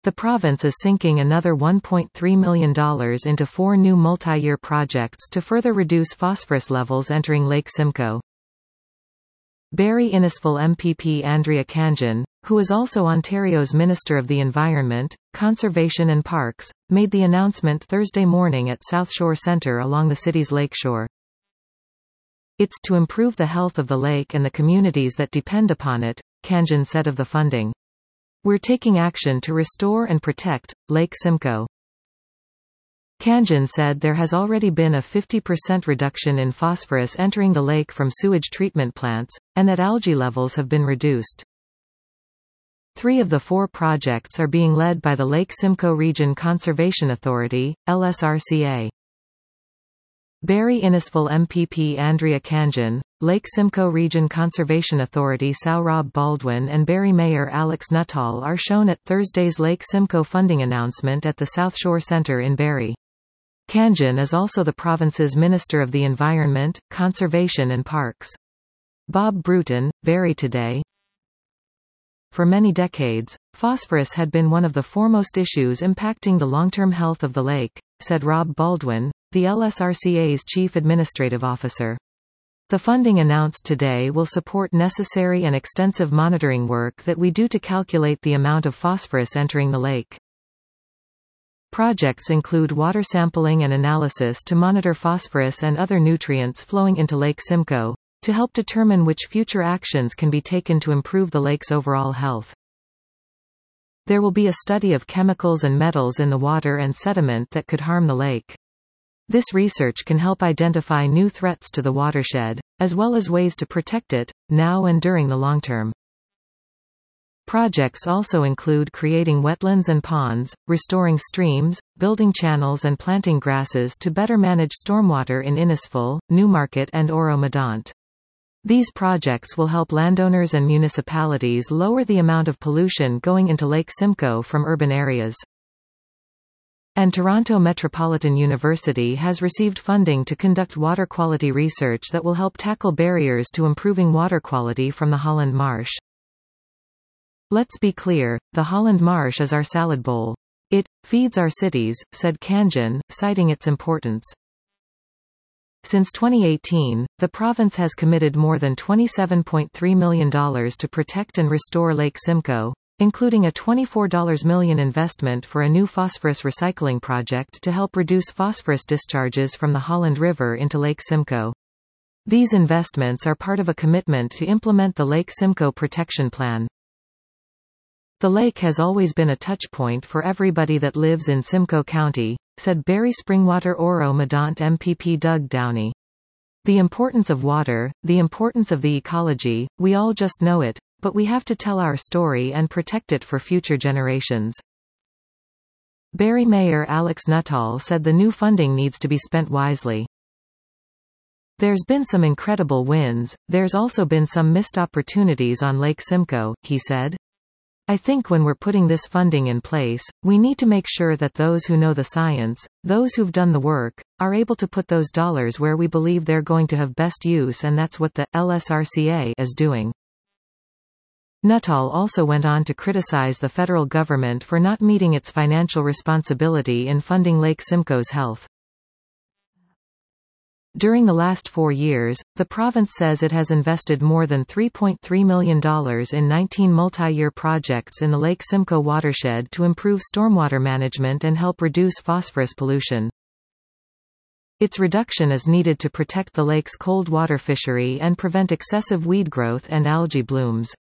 The province is sinking another $1.3 million into 4 new multi-year projects to further reduce phosphorus levels entering Lake Simcoe. Barrie Innisfil MPP Andrea Khanjin, who is also Ontario's Minister of the Environment, Conservation and Parks, made the announcement Thursday morning at South Shore Centre along the city's lakeshore. It's to improve the health of the lake and the communities that depend upon it, Khanjin said of the funding. We're taking action to restore and protect Lake Simcoe. Khanjin said there has already been a 50% reduction in phosphorus entering the lake from sewage treatment plants, and that algae levels have been reduced. 3 of the 4 projects are being led by the Lake Simcoe Region Conservation Authority, LSRCA. Barrie Innisfil MPP Andrea Khanjin, Lake Simcoe Region Conservation Authority Sourab Baldwin and Barrie Mayor Alex Nuttall are shown at Thursday's Lake Simcoe funding announcement at the South Shore Centre in Barrie. Khanjin is also the province's Minister of the Environment, Conservation and Parks. Bob Bruton, Barrie Today. For many decades, phosphorus had been one of the foremost issues impacting the long-term health of the lake, said Rob Baldwin, the LSRCA's Chief Administrative Officer. The funding announced today will support necessary and extensive monitoring work that we do to calculate the amount of phosphorus entering the lake. Projects include water sampling and analysis to monitor phosphorus and other nutrients flowing into Lake Simcoe, to help determine which future actions can be taken to improve the lake's overall health. There will be a study of chemicals and metals in the water and sediment that could harm the lake. This research can help identify new threats to the watershed, as well as ways to protect it, now and during the long term. Projects also include creating wetlands and ponds, restoring streams, building channels and planting grasses to better manage stormwater in Innisfil, Newmarket and Oro-Medonte. These projects will help landowners and municipalities lower the amount of pollution going into Lake Simcoe from urban areas. And Toronto Metropolitan University has received funding to conduct water quality research that will help tackle barriers to improving water quality from the Holland Marsh. Let's be clear, the Holland Marsh is our salad bowl. It feeds our cities, said Khanjin, citing its importance. Since 2018, the province has committed more than $27.3 million to protect and restore Lake Simcoe, including a $24 million investment for a new phosphorus recycling project to help reduce phosphorus discharges from the Holland River into Lake Simcoe. These investments are part of a commitment to implement the Lake Simcoe Protection Plan. The lake has always been a touchpoint for everybody that lives in Simcoe County, said Barrie Springwater Oro-Medonte MPP Doug Downey. The importance of water, the importance of the ecology, we all just know it, but we have to tell our story and protect it for future generations. Barrie Mayor Alex Nuttall said the new funding needs to be spent wisely. There's been some incredible wins, there's also been some missed opportunities on Lake Simcoe, he said. I think when we're putting this funding in place, we need to make sure that those who know the science, those who've done the work, are able to put those dollars where we believe they're going to have best use, and that's what the LSRCA is doing. Nuttall also went on to criticize the federal government for not meeting its financial responsibility in funding Lake Simcoe's health. During the last 4 years, the province says it has invested more than $3.3 million in 19 multi-year projects in the Lake Simcoe watershed to improve stormwater management and help reduce phosphorus pollution. Its reduction is needed to protect the lake's cold water fishery and prevent excessive weed growth and algae blooms.